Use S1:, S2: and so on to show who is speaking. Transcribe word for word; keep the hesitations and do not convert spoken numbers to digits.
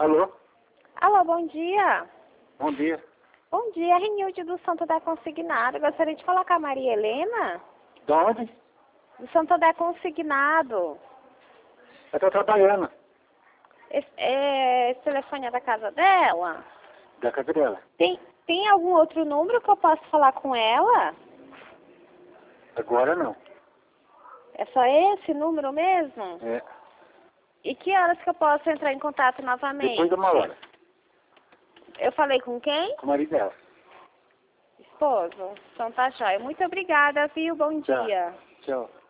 S1: Alô?
S2: Alô, bom dia.
S1: Bom dia.
S2: Bom dia, Renilde do Santo André Consignado. Gostaria de falar com a Maria Helena?
S1: De onde?
S2: Do Santo André Consignado.
S1: Eu estou trabalhando.
S2: Esse, é, esse telefone é da casa dela?
S1: Da casa dela.
S2: Tem, tem algum outro número que eu possa falar com ela?
S1: Agora não.
S2: É só esse número mesmo?
S1: É.
S2: E que horas que eu posso entrar em contato novamente?
S1: Depois de uma hora.
S2: Eu falei com quem?
S1: Com o marido dela.
S2: Esposo. Então tá jóia. Muito obrigada, viu? Bom
S1: Tá.
S2: dia.
S1: Tchau.